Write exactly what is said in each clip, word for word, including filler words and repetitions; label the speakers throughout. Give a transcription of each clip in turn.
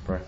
Speaker 1: Pray.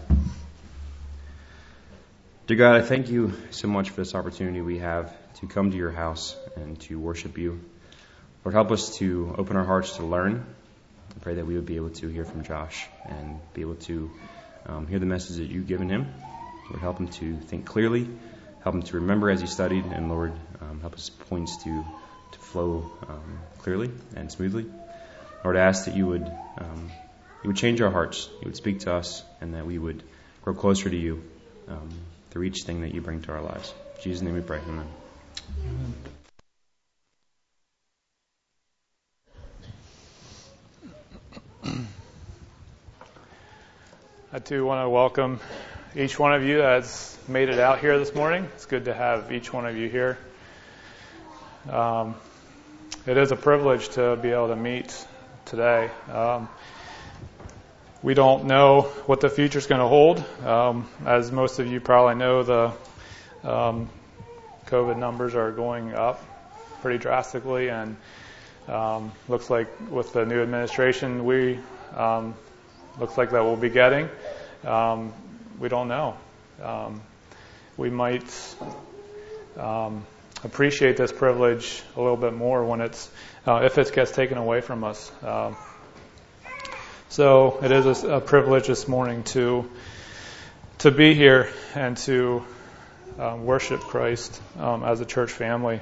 Speaker 1: Dear God, I thank you so much for this opportunity we have to come to your house and to worship you. Lord, help us to open our hearts to learn. I pray that we would be able to hear from Josh and be able to um, hear the message that you've given him. Lord, help him to think clearly, help him to remember as he studied, and Lord, um, help his points to, to flow um, clearly and smoothly. Lord, I ask that you would um, you would change our hearts, you would speak to us, and that we would grow closer to you um, through each thing that you bring to our lives. In Jesus' name we pray. Amen.
Speaker 2: Amen. I too want to welcome each one of you that's made it out here this morning. It's good to have each one of you here. Um, it is a privilege to be able to meet today. Um, we don't know what the future is going to hold. Um, as most of you probably know, the um, COVID numbers are going up pretty drastically, and um, looks like with the new administration, we um, looks like that we'll be getting. Um, we don't know. Um, we might um, appreciate this privilege a little bit more when it's uh, if it gets taken away from us. Uh, so it is a, a privilege this morning to to be here and to uh, worship Christ um, as a church family.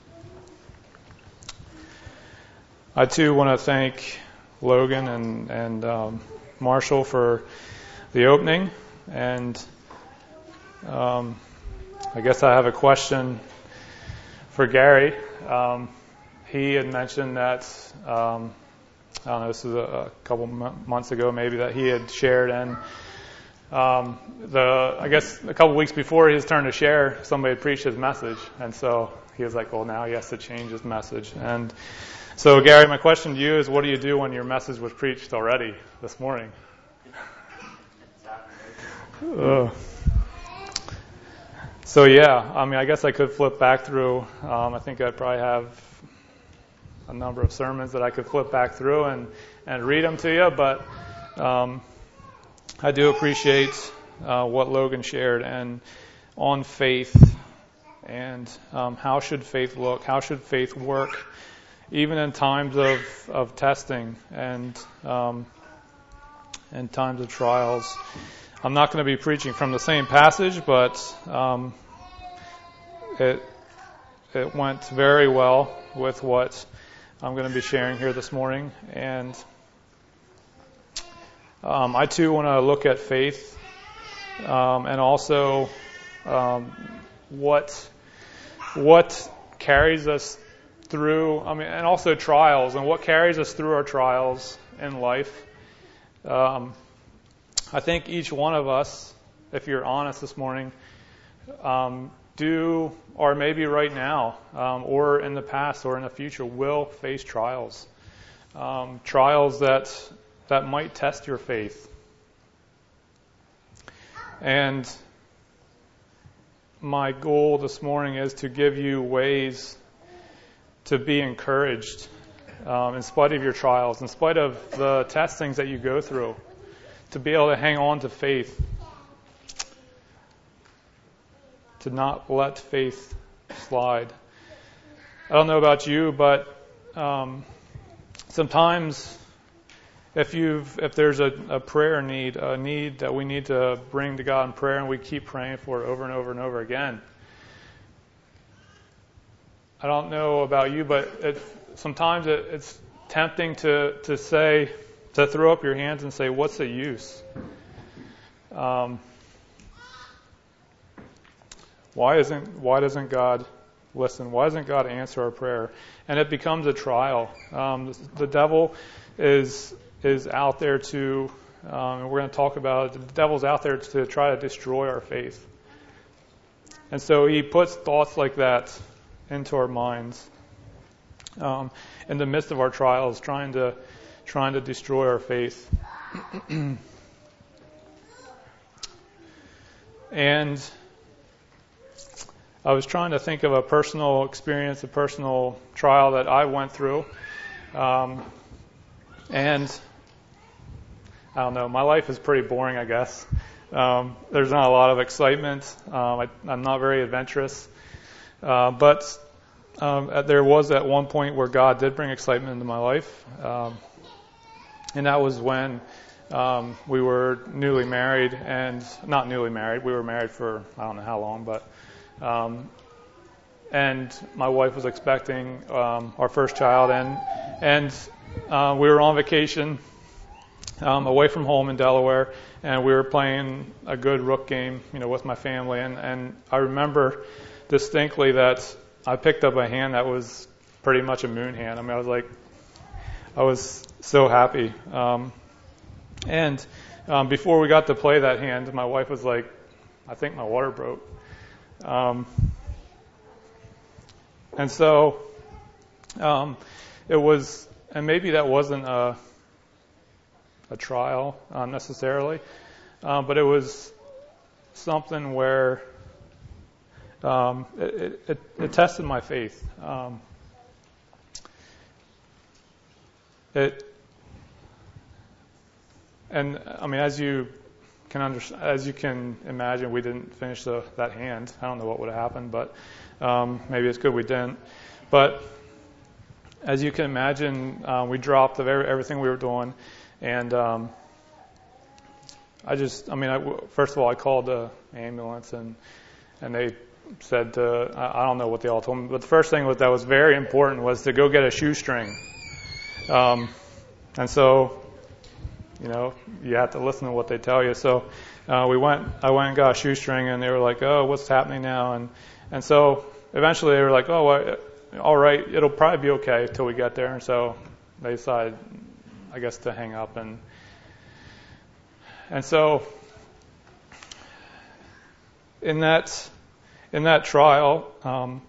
Speaker 2: I too want to thank Logan and and um, Marshall for the opening, and um, I guess I have a question for Gary. Um, he had mentioned that, um, I don't know, this was a, a couple m- months ago maybe, that he had shared, and um, the I guess a couple weeks before his turn to share, somebody had preached his message, and so he was like, well, now he has to change his message. And so, Gary, my question to you is, what do you do when your message was preached already this morning? Uh, so yeah, I mean, I guess I could flip back through. Um, I think I probably have a number of sermons that I could flip back through and, and read them to you. But um, I do appreciate uh, what Logan shared and on faith and um, how should faith look? How should faith work, even in times of, of testing and um, and times of trials. I'm not going to be preaching from the same passage, but um, it it went very well with what I'm going to be sharing here this morning. And um, I too want to look at faith um, and also um, what what carries us through. I mean, and also trials and what carries us through our trials in life. Um, I think each one of us, if you're honest this morning, um, do, or maybe right now, um, or in the past, or in the future, will face trials. Um, trials that that might test your faith. And my goal this morning is to give you ways to be encouraged um, in spite of your trials, in spite of the testings that you go through, to be able to hang on to faith, to not let faith slide. I don't know about you, but um, sometimes if you've if there's a, a prayer need, a need that we need to bring to God in prayer, and we keep praying for it over and over and over again. I don't know about you, but it, sometimes it, it's tempting to to say. To throw up your hands and say, what's the use? Um, why isn't why doesn't God listen? Why doesn't God answer our prayer? And it becomes a trial. Um, the, the devil is is out there to, um, and we're going to talk about it, the devil's out there to try to destroy our faith. And so he puts thoughts like that into our minds um, in the midst of our trials, trying to trying to destroy our faith. And I was trying to think of a personal experience, a personal trial that I went through. Um, and I don't know, my life is pretty boring, I guess. Um, there's not a lot of excitement. Um, I, I'm not very adventurous. Uh, but um, there was at one point where God did bring excitement into my life. Um, and that was when um, we were newly married, and not newly married. We were married for I don't know how long, but um, and my wife was expecting um, our first child, and and uh, we were on vacation um, away from home in Delaware, and we were playing a good rook game, you know, with my family, and and I remember distinctly that I picked up a hand that was pretty much a moon hand. I mean, I was like, I was so happy. Um, and um, before we got to play that hand, my wife was like, I think my water broke. Um, and so um, it was, and maybe that wasn't a, a trial uh, necessarily, uh, but it was something where um, it, it, it tested my faith. Um, it And I mean, as you can understand, as you can imagine, we didn't finish the, that hand. I don't know what would have happened, but um, maybe it's good we didn't. But as you can imagine, uh, we dropped the very, everything we were doing, and um, I just, I mean, I, first of all, I called the ambulance, and and they said, to, I, I don't know what they all told me, but the first thing was that was very important was to go get a shoestring, um, and so. You know, you have to listen to what they tell you. So uh, we went. I went and got a shoestring, and they were like, "Oh, what's happening now?" And and so eventually they were like, "Oh, well, all right, it'll probably be okay till we get there." And so they decided, I guess, to hang up. And and so in that in that trial, um,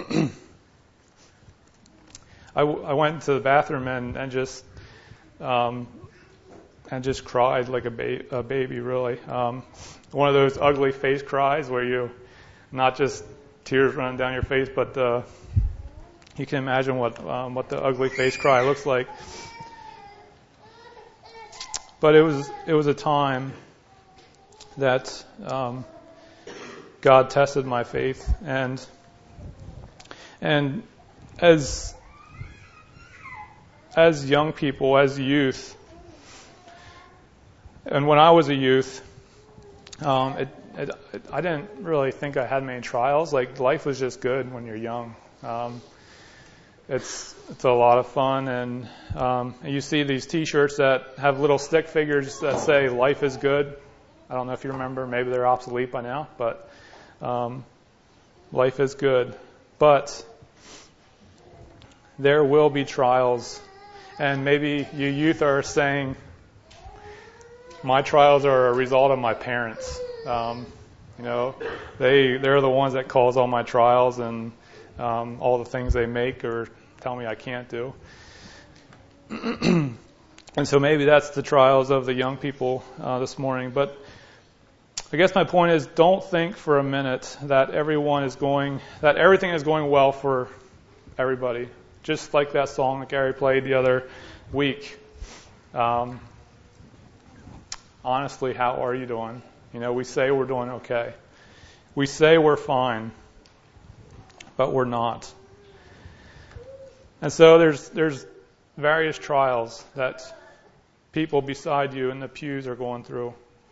Speaker 2: I, w- I went into the bathroom and and just. Um, and just cried like a, ba- a baby, really. Um, one of those ugly face cries where you, not just tears running down your face, but uh, you can imagine what um, what the ugly face cry looks like. But it was it was a time that um, God tested my faith, and and as as young people, as youth. And when I was a youth, um, it, it, it, I didn't really think I had many trials. Like, life was just good when you're young. Um, it's it's a lot of fun, and um, you see these T-shirts that have little stick figures that say "Life is good." I don't know if you remember. Maybe they're obsolete by now, but um, life is good. But there will be trials, and maybe you youth are saying, my trials are a result of my parents. Um, you know, they they're the ones that cause all my trials and um, all the things they make or tell me I can't do. And so maybe that's the trials of the young people uh, this morning. But I guess my point is, don't think for a minute that everyone is going, that everything is going well for everybody. Just like that song that Gary played the other week. Um, Honestly, how are you doing? You know, we say we're doing okay. We say we're fine, but we're not. And so there's there's various trials that people beside you in the pews are going through.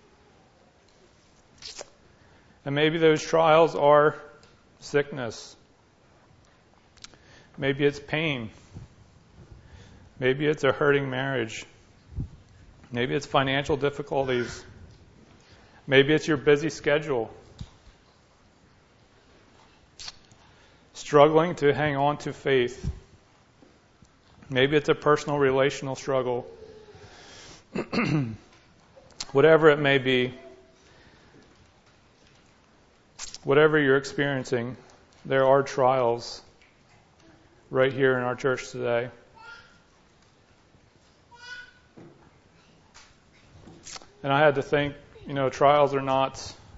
Speaker 2: And maybe those trials are sickness. Maybe it's pain. Maybe it's a hurting marriage. Maybe it's financial difficulties. Maybe it's your busy schedule. Struggling to hang on to faith. Maybe it's a personal relational struggle. Whatever it may be, whatever you're experiencing, there are trials right here in our church today. And I had to think, you know, trials are not,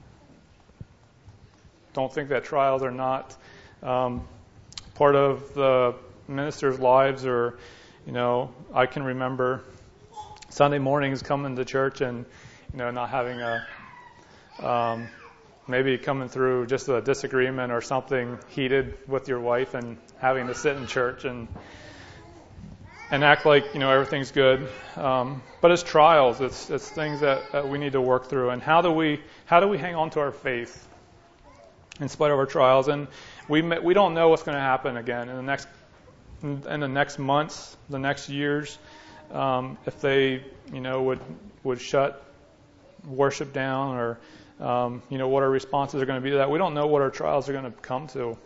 Speaker 2: don't think that trials are not um, part of the ministers' lives, or, you know, I can remember Sunday mornings coming to church and, you know, not having a, um, maybe coming through just a disagreement or something heated with your wife and having to sit in church and and act like, you know, everything's good. Um, but it's trials. It's it's things that, that we need to work through. And how do we how do we hang on to our faith in spite of our trials? And we we don't know what's going to happen again in the next in the next months, the next years. Um, if they, you know, would would shut worship down, or um, you know, what our responses are going to be to that. We don't know what our trials are going to come to.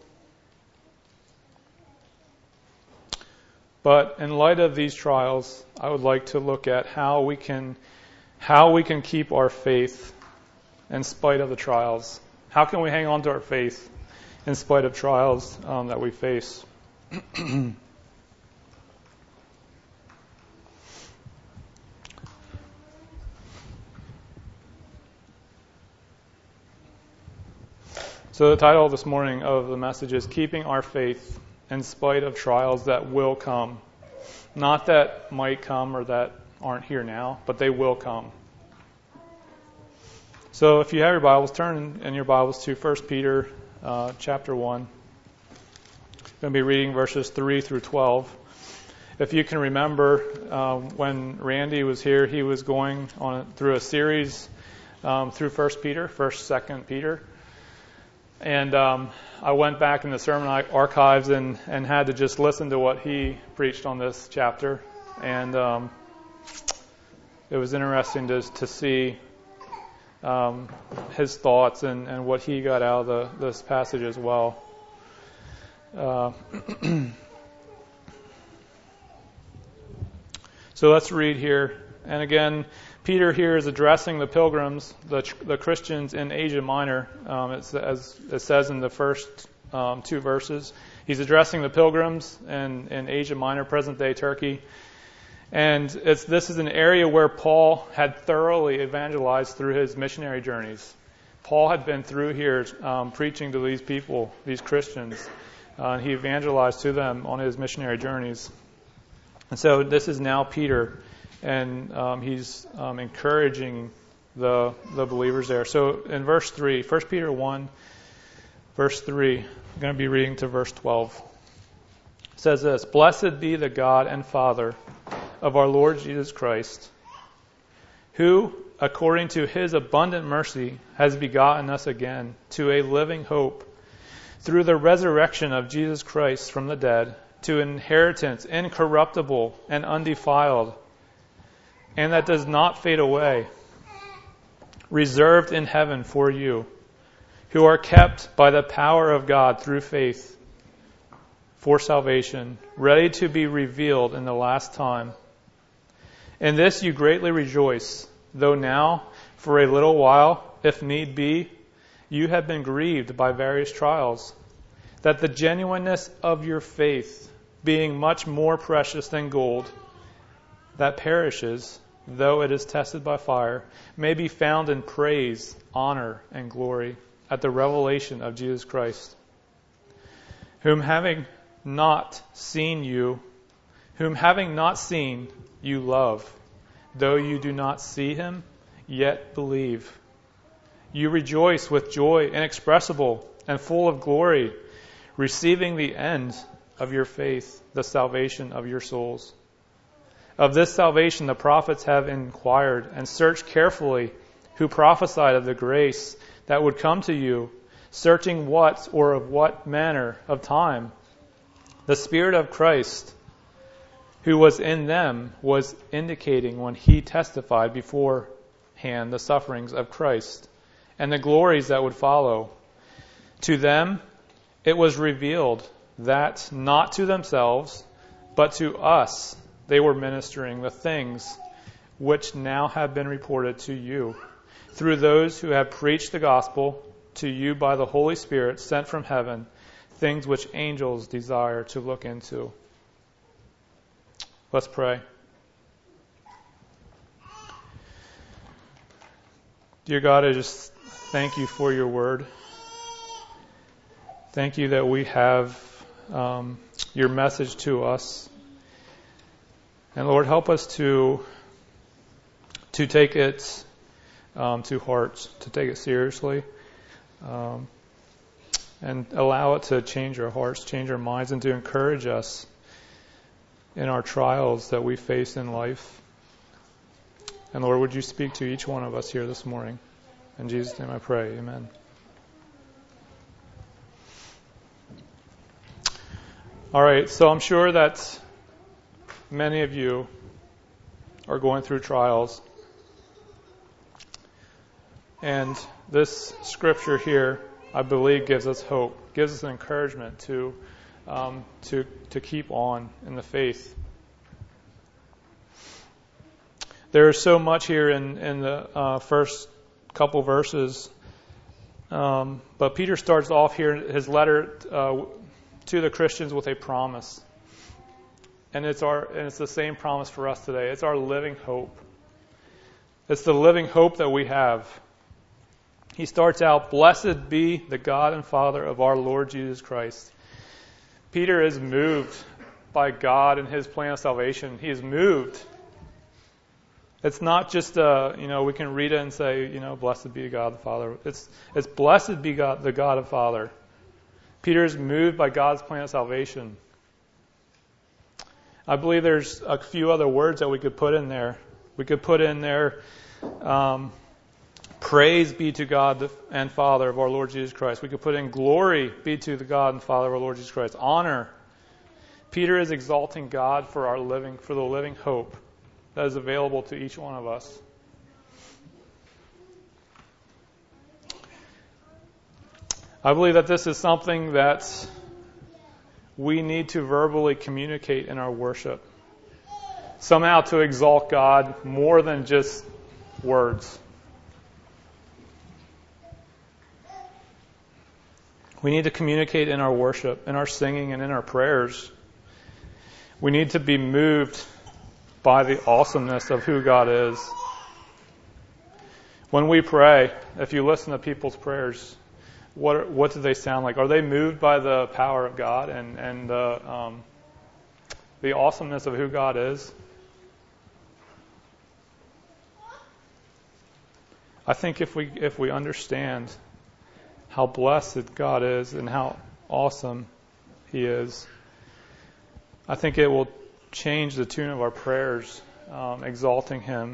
Speaker 2: But in light of these trials, I would like to look at how we can how we can keep our faith in spite of the trials. How can we hang on to our faith in spite of trials um, that we face? So the title this morning of the message is Keeping Our Faith in Spite of Trials That Will Come. Not that might come or that aren't here now, but they will come. So if you have your Bibles, turn in your Bibles to First Peter uh, chapter one. I'm going to be reading verses three through twelve. If you can remember, uh, when Randy was here, he was going on through a series um, through First Peter, First, Second Peter. And um, I went back in the sermon archives and, and had to just listen to what he preached on this chapter. And um, it was interesting to, to see um, his thoughts and, and what he got out of the, this passage as well. Uh, so let's read here. And again, Peter here is addressing the pilgrims, the, the Christians in Asia Minor, um, it's, as it says in the first um, two verses. He's addressing the pilgrims in, in Asia Minor, present-day Turkey. And it's, this is an area where Paul had thoroughly evangelized through his missionary journeys. Paul had been through here um, preaching to these people, these Christians, uh, and he evangelized to them on his missionary journeys. And so this is now Peter. And um, he's um, encouraging the the believers there. So in verse three, First Peter one, verse three, I'm going to be reading to verse twelve. It says this, Blessed be the God and Father of our Lord Jesus Christ, who, according to his abundant mercy, has begotten us again to a living hope through the resurrection of Jesus Christ from the dead, to an inheritance incorruptible and undefiled, and that does not fade away, reserved in heaven for you, who are kept by the power of God through faith for salvation, ready to be revealed in the last time. In this you greatly rejoice, though now, for a little while, if need be, you have been grieved by various trials, that the genuineness of your faith, being much more precious than gold, that perishes, though it is tested by fire, may be found in praise, honor, and glory at the revelation of Jesus Christ, whom having not seen you, whom having not seen you love, though you do not see him, yet believe. You rejoice with joy inexpressible and full of glory, receiving the end of your faith, the salvation of your souls. Of this salvation the prophets have inquired and searched carefully, who prophesied of the grace that would come to you, searching what or of what manner of time the Spirit of Christ, who was in them, was indicating when he testified beforehand the sufferings of Christ and the glories that would follow. To them it was revealed that not to themselves, but to us, they were ministering the things which now have been reported to you through those who have preached the gospel to you by the Holy Spirit sent from heaven, things which angels desire to look into. Let's pray. Dear God, I just thank you for your word. Thank you that we have um, your message to us. And Lord, help us to to take it um, to heart, to take it seriously, um, and allow it to change our hearts, change our minds, and to encourage us in our trials that we face in life. And Lord, would you speak to each one of us here this morning? In Jesus' name I pray, amen. All right, so I'm sure that many of you are going through trials. And this scripture here, I believe, gives us hope, gives us encouragement to um, to to keep on in the faith. There is so much here in in the uh, first couple verses, um, but Peter starts off here his letter uh, to the Christians with a promise, and it's our and it's the same promise for us today. It's our living hope. It's the living hope that we have. He starts out, "Blessed be the God and Father of our Lord Jesus Christ." Peter is moved by God and His plan of salvation. He is moved. It's not just, uh, you know, we can read it and say, you know, "Blessed be God the Father." It's, it's "Blessed be God, the God and Father." Peter is moved by God's plan of salvation. I believe there's a few other words that we could put in there. We could put in there, um, "Praise be to God and Father of our Lord Jesus Christ." We could put in, "Glory be to the God and Father of our Lord Jesus Christ." Honor. Peter is exalting God for our living, for the living hope that is available to each one of us. I believe that this is something that we need to verbally communicate in our worship. Somehow to exalt God more than just words. We need to communicate in our worship, in our singing, and in our prayers. We need to be moved by the awesomeness of who God is. When we pray, if you listen to people's prayers, what are, what do they sound like? Are they moved by the power of God and, and the, um, the awesomeness of who God is? I think if we if we understand how blessed God is and how awesome He is, I think it will change the tune of our prayers, um, exalting Him.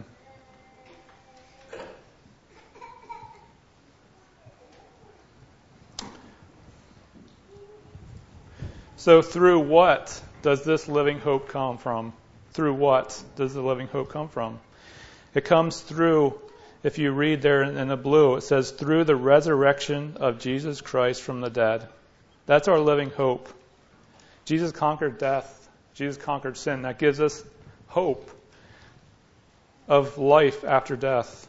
Speaker 2: So through what does this living hope come from? Through what does the living hope come from? It comes through, if you read there in the blue, it says, "Through the resurrection of Jesus Christ from the dead." That's our living hope. Jesus conquered death. Jesus conquered sin. That gives us hope of life after death.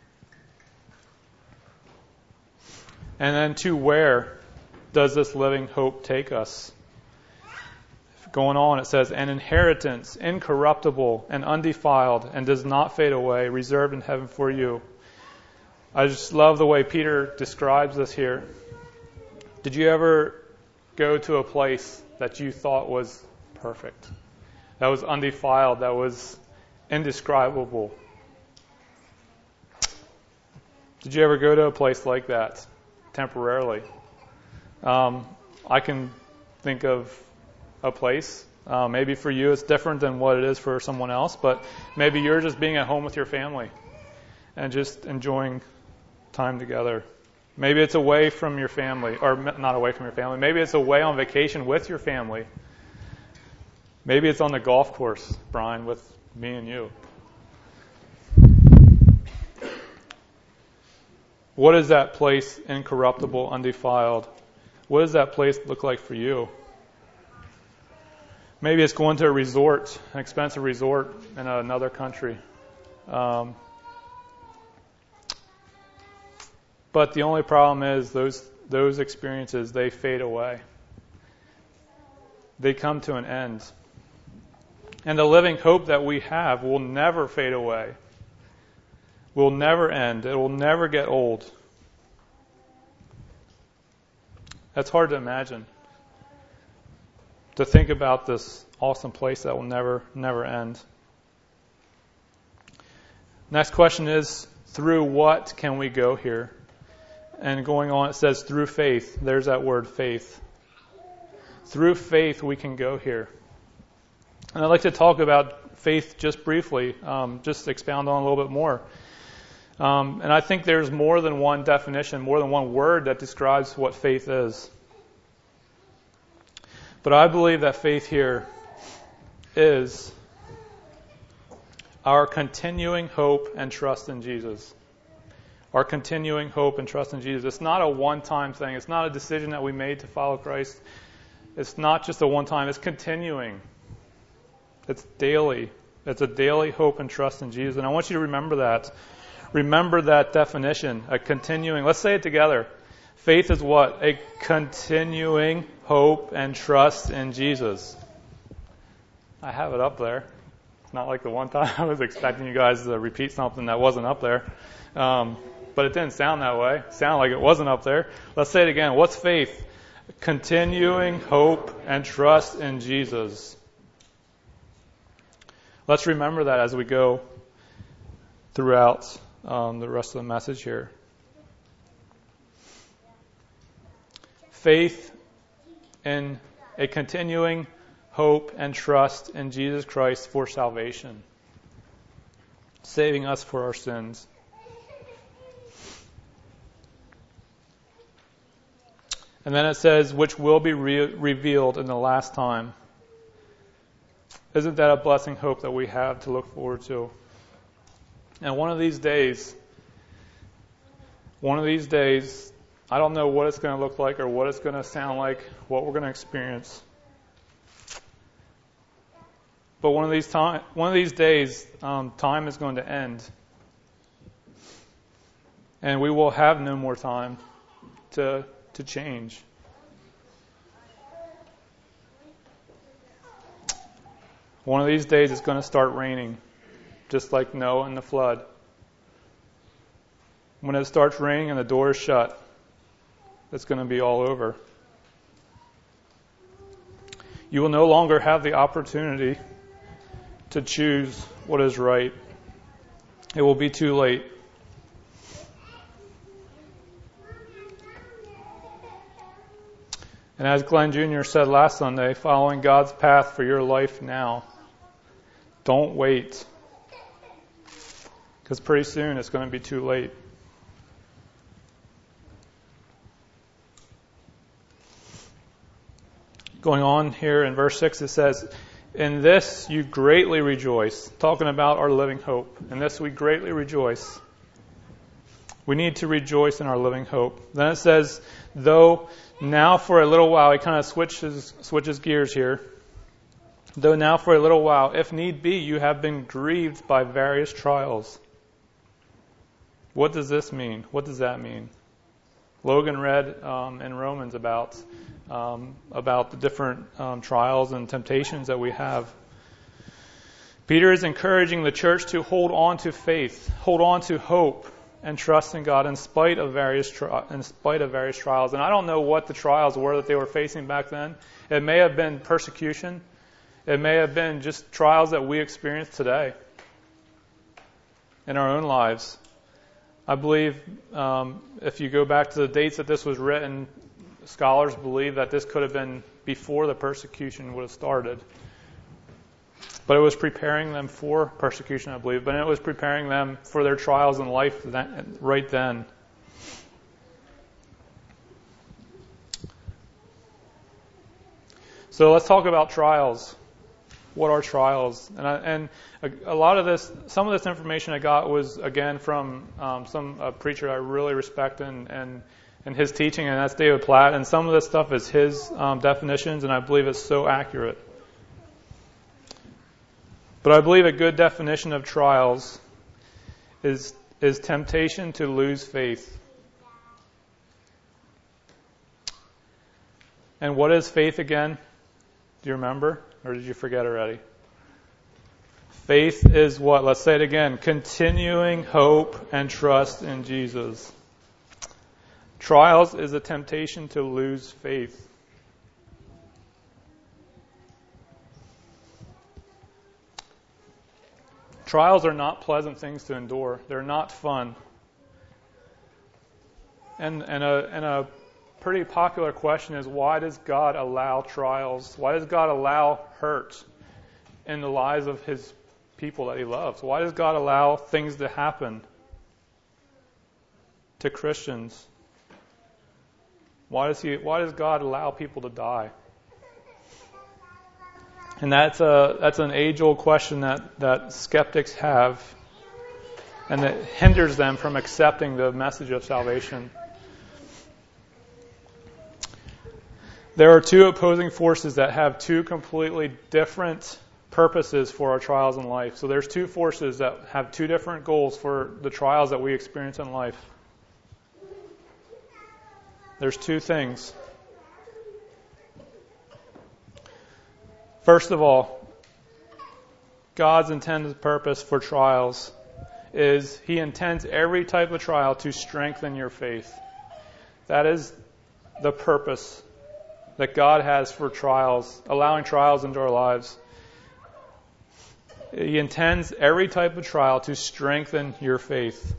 Speaker 2: And then to where does this living hope take us? Going on, it says, "An inheritance, incorruptible and undefiled, and does not fade away, reserved in heaven for you." I just love the way Peter describes this here. Did you ever go to a place that you thought was perfect, that was undefiled, that was indescribable? Did you ever go to a place like that temporarily? Um, I can think of a place. Uh, maybe for you it's different than what it is for someone else, but maybe you're just being at home with your family and just enjoying time together. Maybe it's away from your family, or not away from your family. Maybe it's away on vacation with your family. Maybe it's on the golf course, Brian, with me and you. What is that place, incorruptible, undefiled? What does that place look like for you? Maybe it's going to a resort, an expensive resort in another country. Um, but the only problem is those those experiences, they fade away. They come to an end. And the living hope that we have will never fade away. Will never end. It will never get old. That's hard to imagine. To think about this awesome place that will never, never end. Next question is, through what can we go here? And going on, it says through faith. There's that word, faith. Through faith, we can go here. And I'd like to talk about faith just briefly, um, just expound on a little bit more. Um, and I think there's more than one definition, more than one word that describes what faith is. But I believe that faith here is our continuing hope and trust in Jesus. Our continuing hope and trust in Jesus. It's not a one-time thing. It's not a decision that we made to follow Christ. It's not just a one-time. It's continuing. It's daily. It's a daily hope and trust in Jesus. And I want you to remember that. Remember that definition, a continuing. Let's say it together. Faith is what? A continuing hope and trust in Jesus. I have it up there. Not like the one time I was expecting you guys to repeat something that wasn't up there. Um, but it didn't sound that way. It sounded like it wasn't up there. Let's say it again. What's faith? Continuing hope and trust in Jesus. Let's remember that as we go throughout um, the rest of the message here. Faith in a continuing hope and trust in Jesus Christ for salvation, saving us for our sins. And then it says, which will be re- revealed in the last time. Isn't that a blessing hope that we have to look forward to? And one of these days, one of these days, I don't know what it's going to look like or what it's going to sound like, what we're going to experience. But one of these time, one of these days, um, time is going to end, and we will have no more time to to change. One of these days, it's going to start raining, just like Noah and the flood. When it starts raining and the door is shut, it's going to be all over. You will no longer have the opportunity to choose what is right. It will be too late. And as Glenn Junior said last Sunday, following God's path for your life now. Don't wait. Because pretty soon it's going to be too late. Going on here in verse six, it says, in this you greatly rejoice. Talking about our living hope. In this we greatly rejoice. We need to rejoice in our living hope. Then it says, though now for a little while, he kind of switches switches gears here. Though now for a little while, if need be, you have been grieved by various trials. What does this mean? What does that mean? Logan read um, in Romans about um, about the different um, trials and temptations that we have. Peter is encouraging the church to hold on to faith, hold on to hope, and trust in God in spite of various tri- in spite of various trials. And I don't know what the trials were that they were facing back then. It may have been persecution. It may have been just trials that we experience today in our own lives. I believe um, if you go back to the dates that this was written, scholars believe that this could have been before the persecution would have started. But it was preparing them for persecution, I believe. But it was preparing them for their trials in life then, right then. So let's talk about trials. What are trials? And, I, and a, a lot of this, some of this information I got was, again, from um, some a preacher I really respect and, and, and his teaching, and that's David Platt. And some of this stuff is his um, definitions, and I believe it's so accurate. But I believe a good definition of trials is is temptation to lose faith. And what is faith again? Do you remember? Or did you forget already? Faith is what? Let's say it again. Continuing hope and trust in Jesus. Trials is a temptation to lose faith. Trials are not pleasant things to endure. They're not fun. And, and, a, and a pretty popular question is, why does God allow trials? Why does God allow hurt in the lives of his people that he loves? Why does God allow things to happen to Christians? Why does he? Why does God allow people to die? And that's a that's an age-old question that, that skeptics have, and that hinders them from accepting the message of salvation. There are two opposing forces that have two completely different purposes for our trials in life. So there's two forces that have two different goals for the trials that we experience in life. There's two things. First of all, God's intended purpose for trials is He intends every type of trial to strengthen your faith. That is the purpose that God has for trials, allowing trials into our lives. He intends every type of trial to strengthen your faith.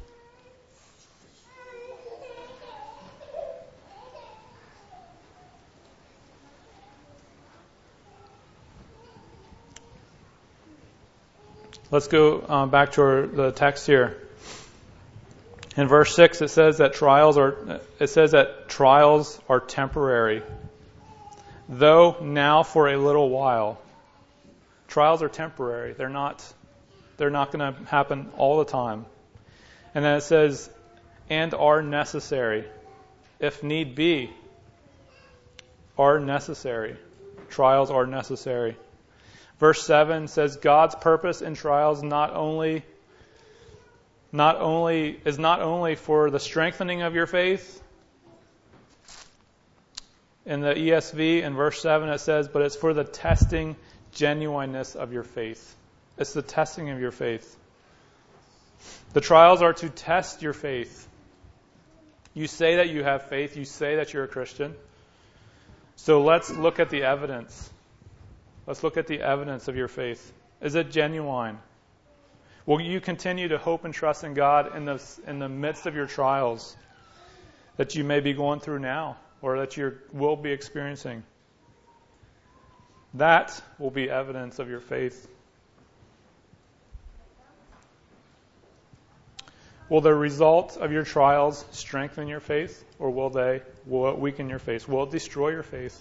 Speaker 2: Let's go um, back to our, the text here. In verse six, it says that trials are. It says that trials are temporary, though now for a little while. Trials are temporary. They're not. They're not going to happen all the time. And then it says, and are necessary, if need be. Are necessary. Trials are necessary. Verse seven says God's purpose in trials not only not only is not only for the strengthening of your faith. In the E S V, in verse seven, it says, but it's for the testing genuineness of your faith. It's the testing of your faith. The trials are to test your faith. You say that you have faith. You say that you're a Christian. So let's look at the evidence. Let's look at the evidence of your faith. Is it genuine? Will you continue to hope and trust in God in the, in the midst of your trials that you may be going through now or that you will be experiencing? That will be evidence of your faith. Will the result of your trials strengthen your faith, or will they will it weaken your faith? Will it destroy your faith?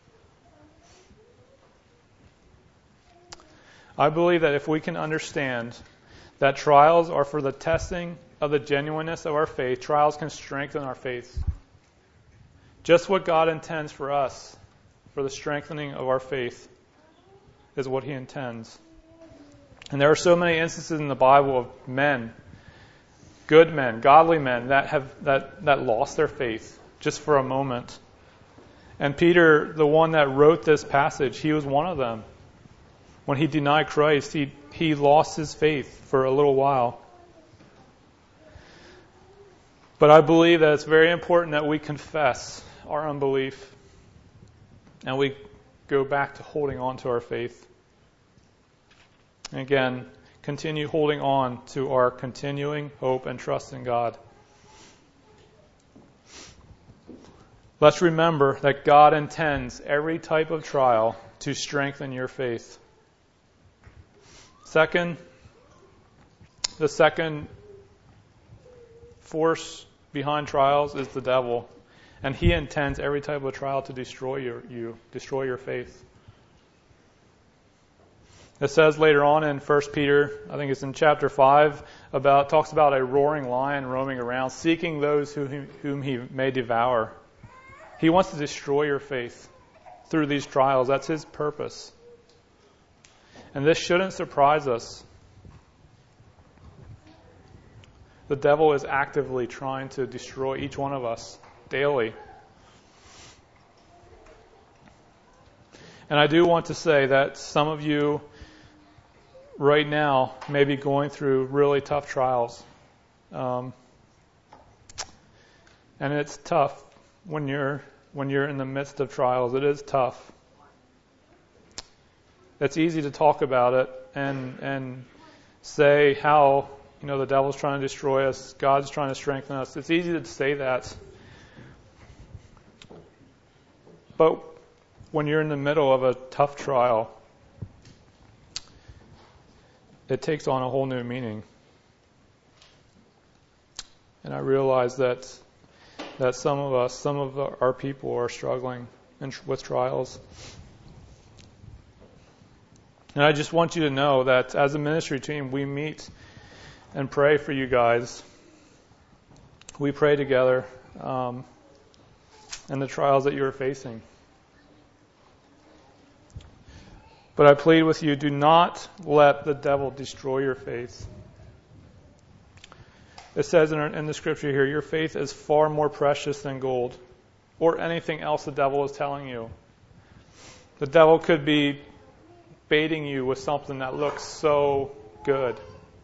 Speaker 2: I believe that if we can understand that trials are for the testing of the genuineness of our faith, trials can strengthen our faith. Just what God intends for us, for the strengthening of our faith, is what He intends. And there are so many instances in the Bible of men, good men, godly men, that have that, that lost their faith just for a moment. And Peter, the one that wrote this passage, he was one of them. When he denied Christ, he, he lost his faith for a little while. But I believe that it's very important that we confess our unbelief and we go back to holding on to our faith. And again, continue holding on to our continuing hope and trust in God. Let's remember that God intends every type of trial to strengthen your faith. Second, the second force behind trials is the devil. And he intends every type of trial to destroy your, you, destroy your faith. It says later on in First Peter, I think it's in chapter five, about talks about a roaring lion roaming around, seeking those who, whom he may devour. He wants to destroy your faith through these trials. That's his purpose. And this shouldn't surprise us. The devil is actively trying to destroy each one of us daily. And I do want to say that some of you right now may be going through really tough trials. Um, and it's tough when you're when you're in the midst of trials. It is tough. It's easy to talk about it and and say how, you know, the devil's trying to destroy us, God's trying to strengthen us. It's easy to say that. But when you're in the middle of a tough trial, it takes on a whole new meaning. And I realize that that some of us, some of our people are struggling with trials. And I just want you to know that as a ministry team, we meet and pray for you guys. We pray together um, and the trials that you're facing. But I plead with you, do not let the devil destroy your faith. It says in, our, in the scripture here, your faith is far more precious than gold or anything else the devil is telling you. The devil could be baiting you with something that looks so good.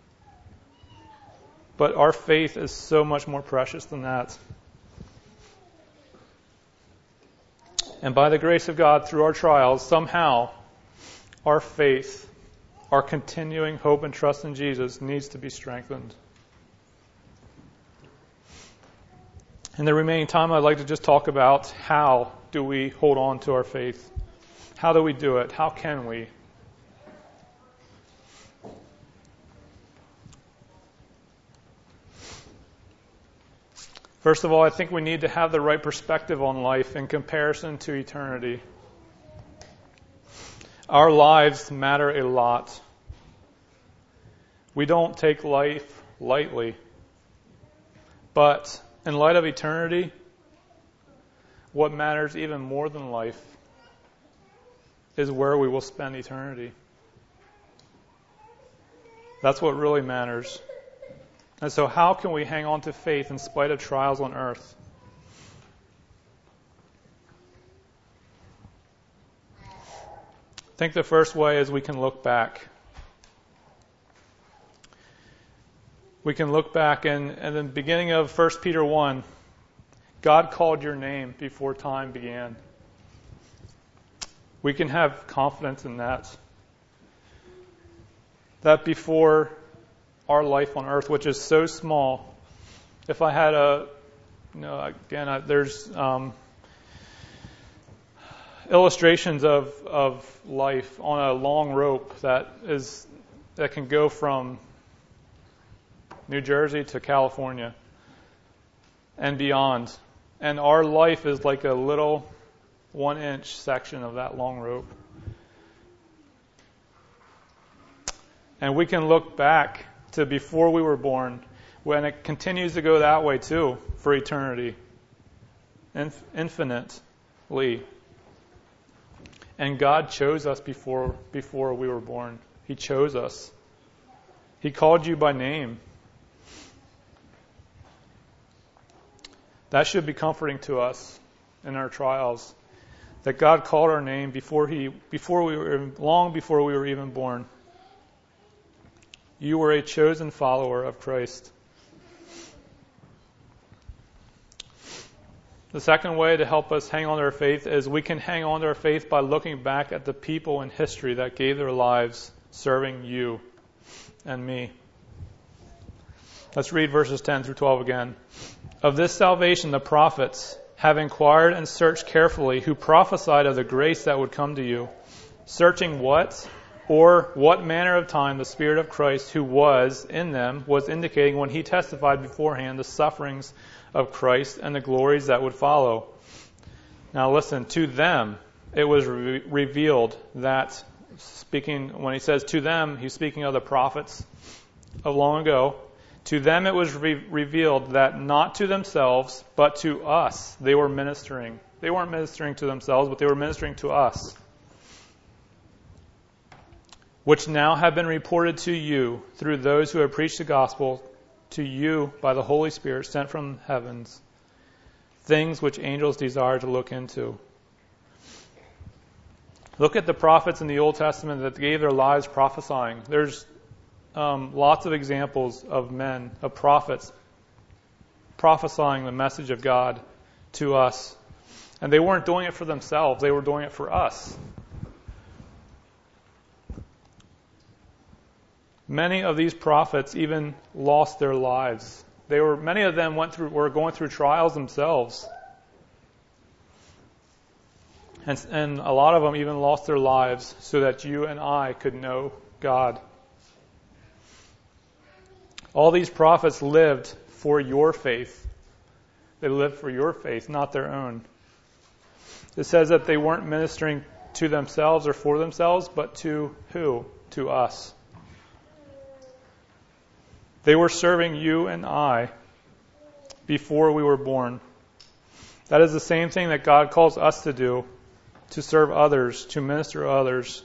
Speaker 2: But our faith is so much more precious than that. And by the grace of God, through our trials, somehow our faith, our continuing hope and trust in Jesus needs to be strengthened. In the remaining time, I'd like to just talk about how do we hold on to our faith? How do we do it? How can we? First of all, I think we need to have the right perspective on life in comparison to eternity. Our lives matter a lot. We don't take life lightly. But in light of eternity, what matters even more than life is where we will spend eternity. That's what really matters. And so how can we hang on to faith in spite of trials on earth? I think the first way is we can look back. We can look back, and in the beginning of First Peter one, God called your name before time began. We can have confidence in that. That before our life on earth, which is so small, if I had a, you know, again, I, there's um, illustrations of of life on a long rope that is that can go from New Jersey to California and beyond. And our life is like a little one-inch section of that long rope. And we can look back to before we were born, when it continues to go that way too, for eternity, inf- infinitely. And God chose us before before we were born. He chose us. He called you by name. That should be comforting to us in our trials, that God called our name before He, before we were, long before we were even born. You were a chosen follower of Christ. The second way to help us hang on to our faith is we can hang on to our faith by looking back at the people in history that gave their lives serving you and me. Let's read verses ten through twelve again. Of this salvation the prophets have inquired and searched carefully, who prophesied of the grace that would come to you, searching what or what manner of time the Spirit of Christ who was in them was indicating when He testified beforehand the sufferings of Christ and the glories that would follow. Now listen, to them it was re- revealed that, speaking, when He says to them, He's speaking of the prophets of long ago. To them it was re- revealed that not to themselves, but to us they were ministering. They weren't ministering to themselves, but they were ministering to us. Which now have been reported to you through those who have preached the gospel to you by the Holy Spirit sent from heavens, things which angels desire to look into. Look at the prophets in the Old Testament that gave their lives prophesying. There's um, lots of examples of men, of prophets, prophesying the message of God to us. And they weren't doing it for themselves, they were doing it for us. Many of these prophets even lost their lives. They were many of them went through were going through trials themselves. And, and a lot of them even lost their lives so that you and I could know God. All these prophets lived for your faith. They lived for your faith, not their own. It says that they weren't ministering to themselves or for themselves, but to who? To us. They were serving you and I before we were born. That is the same thing that God calls us to do, to serve others, to minister to others.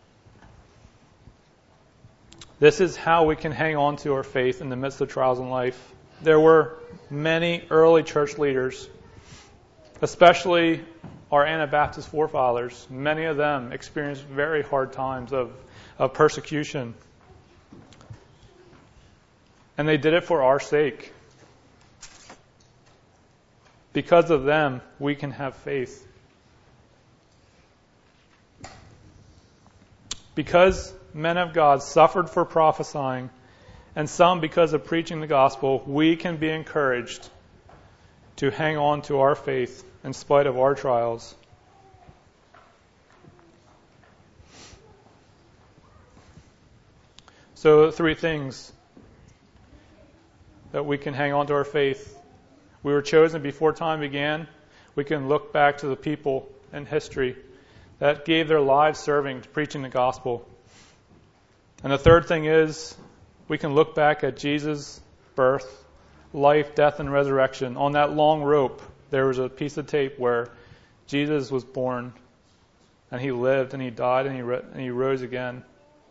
Speaker 2: This is how we can hang on to our faith in the midst of trials in life. There were many early church leaders, especially our Anabaptist forefathers. Many of them experienced very hard times of, of persecution. And they did it for our sake. Because of them, we can have faith. Because men of God suffered for prophesying, and some because of preaching the gospel, we can be encouraged to hang on to our faith in spite of our trials. So, three things that we can hang on to our faith. We were chosen before time began. We can look back to the people in history that gave their lives serving, preaching the gospel. And the third thing is, we can look back at Jesus' birth, life, death, and resurrection. On that long rope, there was a piece of tape where Jesus was born, and he lived, and he died, and he, re- and he rose again.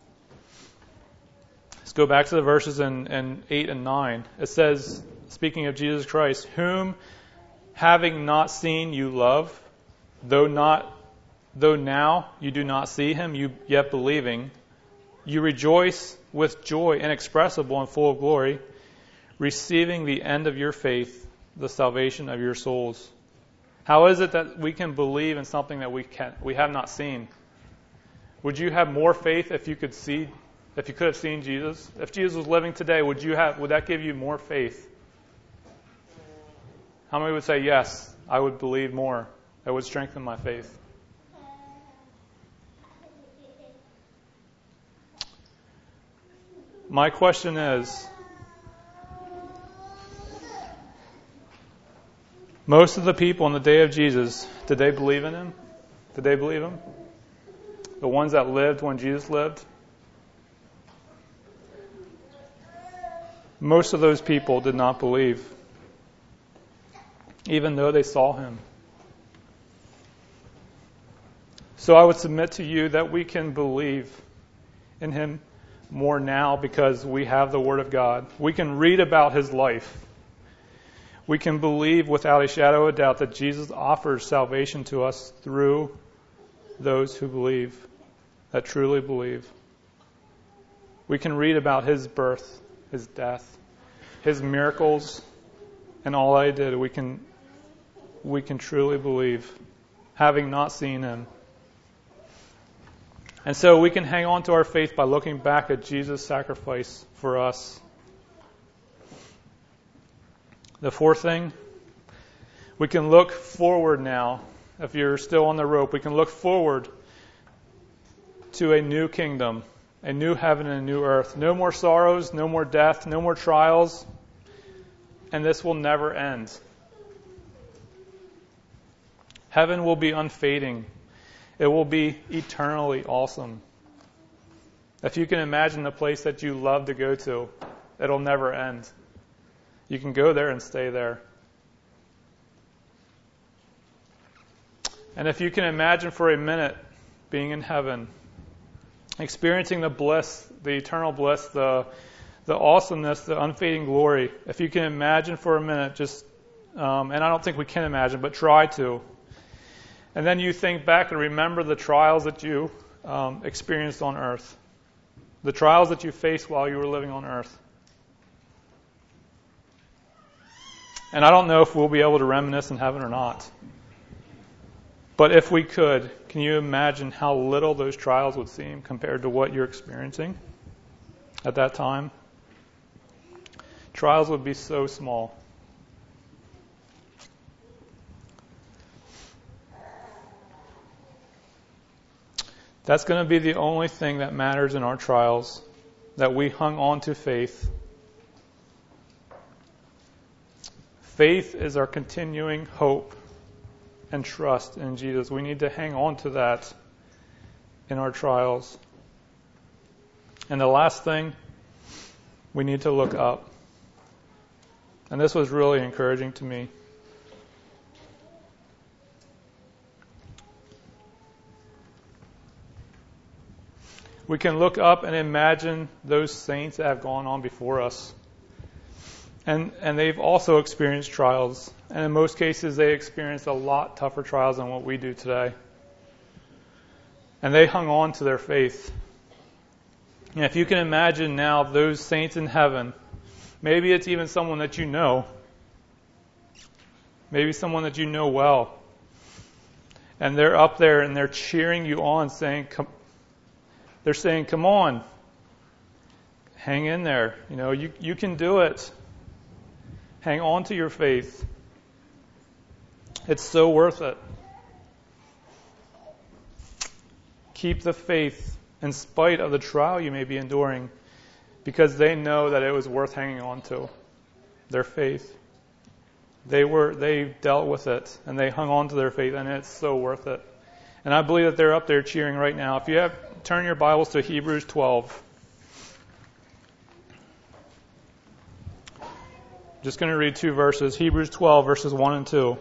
Speaker 2: Let's go back to the verses in, in eight and nine. It says, speaking of Jesus Christ, whom having not seen you love, though not, though now you do not see him, you yet believing, you rejoice with joy inexpressible and full of glory, receiving the end of your faith, the salvation of your souls. How is it that we can believe in something that we can we have not seen? Would you have more faith if you could see, if you could have seen Jesus? If Jesus was living today, would you have would that give you more faith? How many would say, yes, I would believe more? That would strengthen my faith. My question is, most of the people on the day of Jesus, did they believe in him? Did they believe him? The ones that lived when Jesus lived? Most of those people did not believe, even though they saw him. So I would submit to you that we can believe in him more now because we have the Word of God. We can read about his life. We can believe without a shadow of doubt that Jesus offers salvation to us through those who believe, that truly believe. We can read about his birth, his death, his miracles, and all I did. We can, we can truly believe, having not seen him. And so we can hang on to our faith by looking back at Jesus' sacrifice for us. The fourth thing, we can look forward now. If you're still on the rope, we can look forward to a new kingdom, a new heaven and a new earth. No more sorrows, no more death, no more trials, and this will never end. Heaven will be unfading. It will be eternally awesome. If you can imagine a place that you love to go to, it'll never end. You can go there and stay there. And if you can imagine for a minute being in heaven, experiencing the bliss, the eternal bliss, the the awesomeness, the unfading glory, if you can imagine for a minute, just, um, and I don't think we can imagine, but try to. And then you think back and remember the trials that you um, experienced on earth, the trials that you faced while you were living on earth. And I don't know if we'll be able to reminisce in heaven or not. But if we could, can you imagine how little those trials would seem compared to what you're experiencing? at that time, trials would be so small. That's going to be the only thing that matters in our trials, that we hung on to faith. Faith is our continuing hope and trust in Jesus. We need to hang on to that in our trials. And the last thing, we need to look up. And this was really encouraging to me. We can look up and imagine those saints that have gone on before us. And and they've also experienced trials. And in most cases, they experienced a lot tougher trials than what we do today. And they hung on to their faith. And if you can imagine now those saints in heaven, maybe it's even someone that you know. Maybe someone that you know well. And they're up there and they're cheering you on, saying, come, they're saying, come on, hang in there. You know, you, you can do it. Hang on to your faith. It's so worth it. Keep the faith in spite of the trial you may be enduring, because they know that it was worth hanging on to. Their faith. They were they dealt with it and they hung on to their faith, and it's so worth it. And I believe that they're up there cheering right now. If you have, turn your Bibles to Hebrews twelve. Just going to read two verses. Hebrews twelve, verses one and two.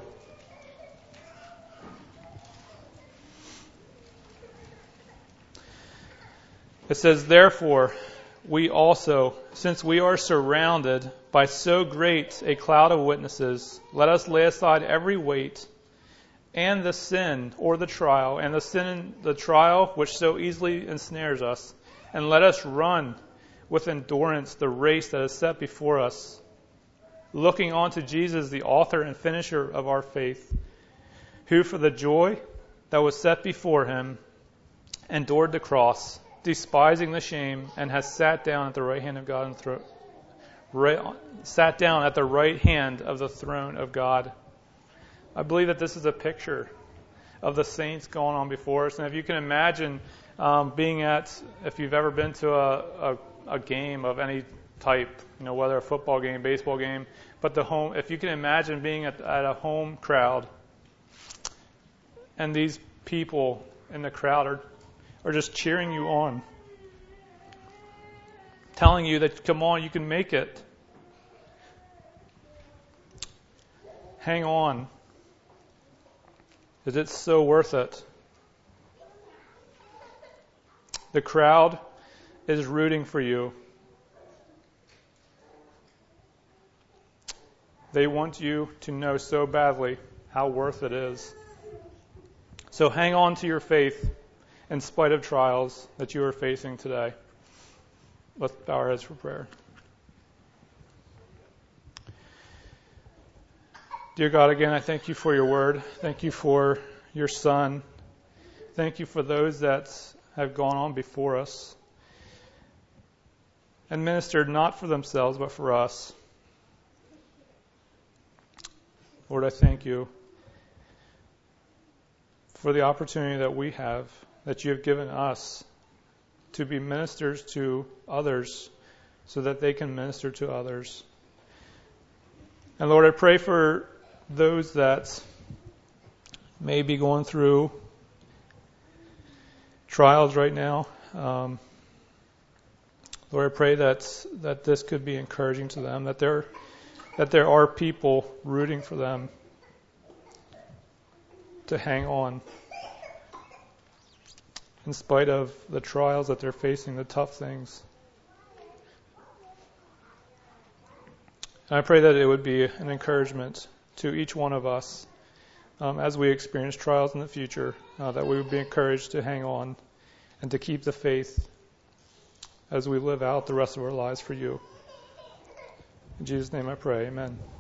Speaker 2: It says, therefore, we also, since we are surrounded by so great a cloud of witnesses, let us lay aside every weight and the sin or the trial, and the sin, the trial which so easily ensnares us, and let us run with endurance the race that is set before us, looking on to Jesus, the author and finisher of our faith, who for the joy that was set before him endured the cross, despising the shame, and has sat down at the right hand of God and thro- right, sat down at the right hand of the throne of God. I believe that this is a picture of the saints going on before us. And if you can imagine um, being at, if you've ever been to a, a, a game of any type, you know, whether a football game, baseball game, but the home, if you can imagine being at, at a home crowd, and these people in the crowd are are just cheering you on, telling you that, come on, you can make it. Hang on. Because it's so worth it. The crowd is rooting for you. They want you to know so badly how worth it is. So hang on to your faith in spite of trials that you are facing today. Let's bow our heads for prayer. Dear God, again, I thank you for your word. Thank you for your Son. Thank you for those that have gone on before us and ministered not for themselves, but for us. Lord, I thank you for the opportunity that we have, that you have given us to be ministers to others so that they can minister to others. And Lord, I pray for those that may be going through trials right now. Um, Lord, I pray that that this could be encouraging to them, that there that there are people rooting for them to hang on in spite of the trials that they're facing, the tough things. And I pray that it would be an encouragement to each one of us um, as we experience trials in the future, uh, that we would be encouraged to hang on and to keep the faith as we live out the rest of our lives for you. In Jesus' name I pray, amen.